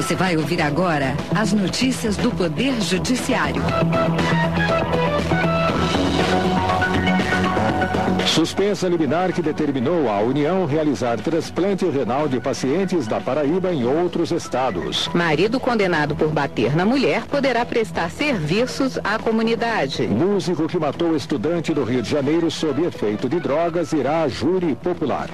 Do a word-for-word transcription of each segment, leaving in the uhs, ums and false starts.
Você vai ouvir agora as notícias do Poder Judiciário. Suspensa liminar que determinou a União realizar transplante renal de pacientes da Paraíba em outros estados. Marido condenado por bater na mulher poderá prestar serviços à comunidade. Músico que matou estudante do Rio de Janeiro sob efeito de drogas irá a júri popular.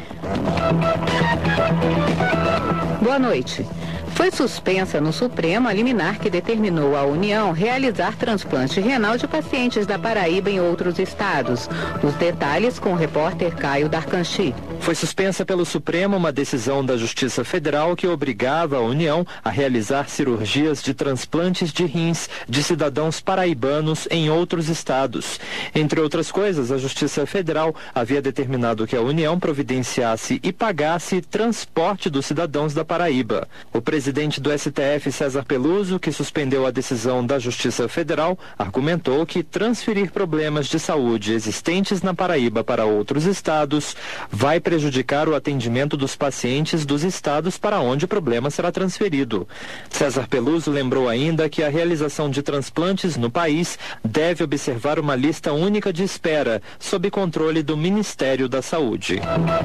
Boa noite. Foi suspensa no Supremo a liminar que determinou à União realizar transplante renal de pacientes da Paraíba em outros estados. Os detalhes com o repórter Caio Darcanchi. Foi suspensa pelo Supremo uma decisão da Justiça Federal que obrigava a União a realizar cirurgias de transplantes de rins de cidadãos paraibanos em outros estados. Entre outras coisas, a Justiça Federal havia determinado que a União providenciasse e pagasse transporte dos cidadãos da Paraíba. O presidente do S T F, César Peluso, que suspendeu a decisão da Justiça Federal, argumentou que transferir problemas de saúde existentes na Paraíba para outros estados vai prejudicar o atendimento dos pacientes dos estados para onde o problema será transferido. César Peluso lembrou ainda que a realização de transplantes no país deve observar uma lista única de espera, sob controle do Ministério da Saúde.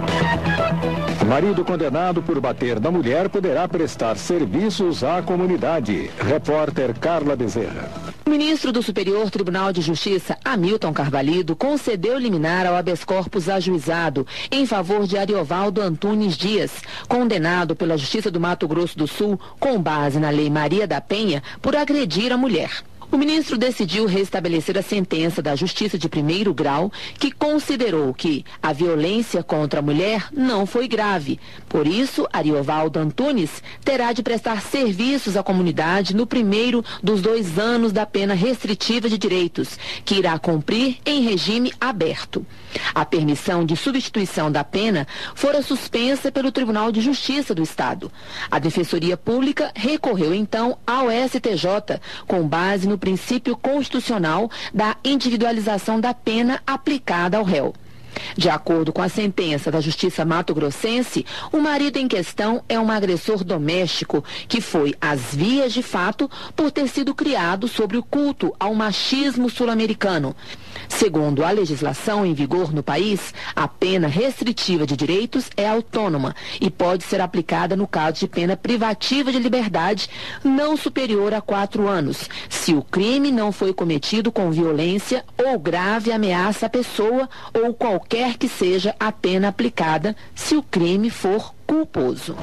Marido condenado por bater na mulher poderá prestar serviços à comunidade. Repórter Carla Bezerra. O ministro do Superior Tribunal de Justiça, Hamilton Carvalho, concedeu liminar ao habeas corpus ajuizado em favor de Ariovaldo Antunes Dias, condenado pela Justiça do Mato Grosso do Sul com base na Lei Maria da Penha por agredir a mulher. O ministro decidiu restabelecer a sentença da Justiça de Primeiro Grau, que considerou que a violência contra a mulher não foi grave. Por isso, Ariovaldo Antunes terá de prestar serviços à comunidade no primeiro dos dois anos da pena restritiva de direitos, que irá cumprir em regime aberto. A permissão de substituição da pena fora suspensa pelo Tribunal de Justiça do Estado. A Defensoria Pública recorreu então ao S T J, com base no princípio constitucional da individualização da pena aplicada ao réu. De acordo com a sentença da Justiça mato-grossense, o marido em questão é um agressor doméstico que foi às vias de fato por ter sido criado sobre o culto ao machismo sul-americano. Segundo a legislação em vigor no país, a pena restritiva de direitos é autônoma e pode ser aplicada no caso de pena privativa de liberdade não superior a quatro anos, se o crime não foi cometido com violência ou grave ameaça à pessoa ou qualquer que seja a pena aplicada, se o crime for culposo.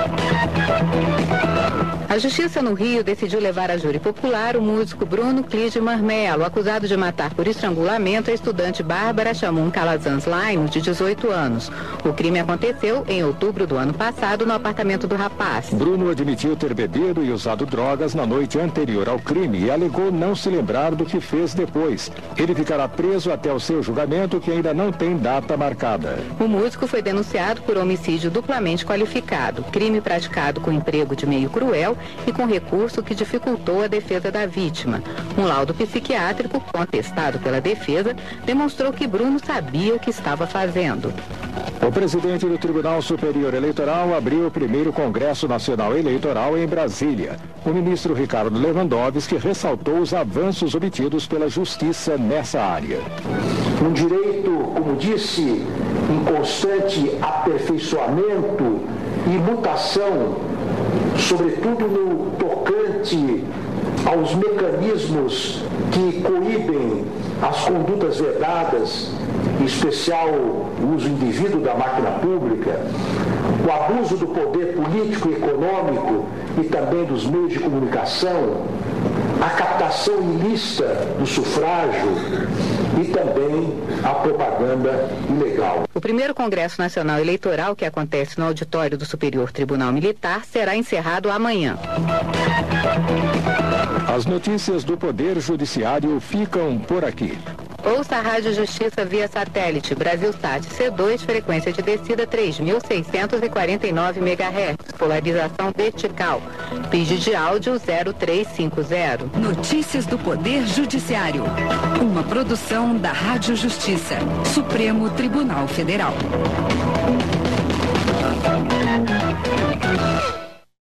A Justiça no Rio decidiu levar a júri popular o músico Bruno Clige Marmelo, acusado de matar por estrangulamento a estudante Bárbara Chamum Calazans Laino, de dezoito anos. O crime aconteceu em outubro do ano passado no apartamento do rapaz. Bruno admitiu ter bebido e usado drogas na noite anterior ao crime e alegou não se lembrar do que fez depois. Ele ficará preso até o seu julgamento, que ainda não tem data marcada. O músico foi denunciado por homicídio duplamente qualificado, crime praticado com emprego de meio cruel e com recurso que dificultou a defesa da vítima. Um laudo psiquiátrico contestado pela defesa demonstrou que Bruno sabia o que estava fazendo. O presidente do Tribunal Superior Eleitoral abriu o primeiro Congresso Nacional Eleitoral em Brasília. O ministro Ricardo Lewandowski ressaltou os avanços obtidos pela Justiça nessa área. Um direito, como disse, em constante aperfeiçoamento e mutação, sobretudo no tocante aos mecanismos que coíbem as condutas vedadas, em especial o uso indevido da máquina pública, o abuso do poder político e econômico e também dos meios de comunicação, a captação ilícita do sufrágio e também a propaganda ilegal. O primeiro Congresso Nacional Eleitoral, que acontece no auditório do Superior Tribunal Militar, será encerrado amanhã. As notícias do Poder Judiciário ficam por aqui. Ouça a Rádio Justiça via satélite, Brasilsat C dois, frequência de descida três mil seiscentos e quarenta e nove megahertz, polarização vertical, P I D de áudio zero três cinco zero. Notícias do Poder Judiciário. Uma produção da Rádio Justiça, Supremo Tribunal Federal.